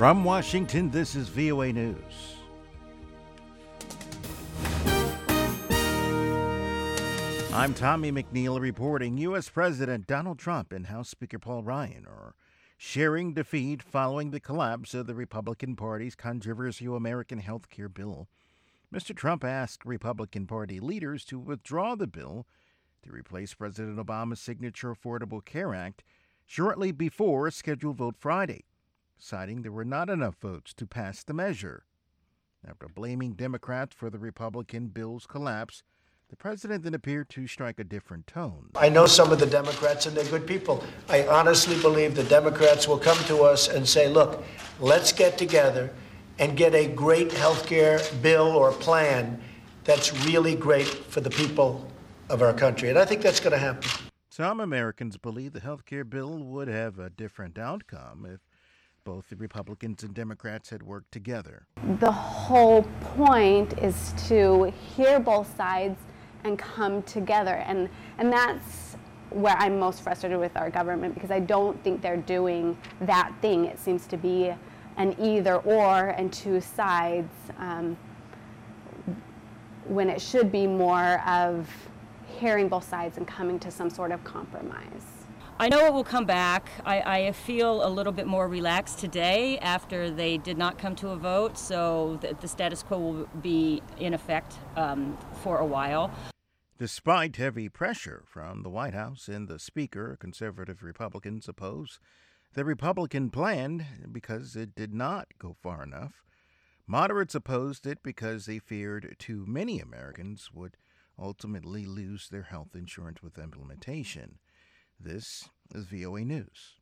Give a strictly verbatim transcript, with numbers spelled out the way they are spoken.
From Washington, this is V O A News. I'm Tommy McNeil reporting. U S. President Donald Trump and House Speaker Paul Ryan are sharing defeat following the collapse of the Republican Party's controversial American health care bill. Mister Trump asked Republican Party leaders to withdraw the bill to replace President Obama's signature Affordable Care Act shortly before a scheduled vote Friday, citing there were not enough votes to pass the measure. After blaming Democrats for the Republican bill's collapse, the president then appeared to strike a different tone. I know some of the Democrats, and they're good people. I honestly believe the Democrats will come to us and say, look, let's get together and get a great health care bill or plan that's really great for the people of our country. And I think that's going to happen. Some Americans believe the health care bill would have a different outcome if both the Republicans and Democrats had worked together. The whole point is to hear both sides and come together. And, and that's where I'm most frustrated with our government, because I don't think they're doing that thing. It seems to be an either or and two sides, um, when it should be more of hearing both sides and coming to some sort of compromise. I know it will come back. I, I feel a little bit more relaxed today after they did not come to a vote, so the, the status quo will be in effect um, for a while. Despite heavy pressure from the White House and the Speaker, conservative Republicans oppose the Republican plan because it did not go far enough. Moderates opposed it because they feared too many Americans would ultimately lose their health insurance with implementation. This is V O A News.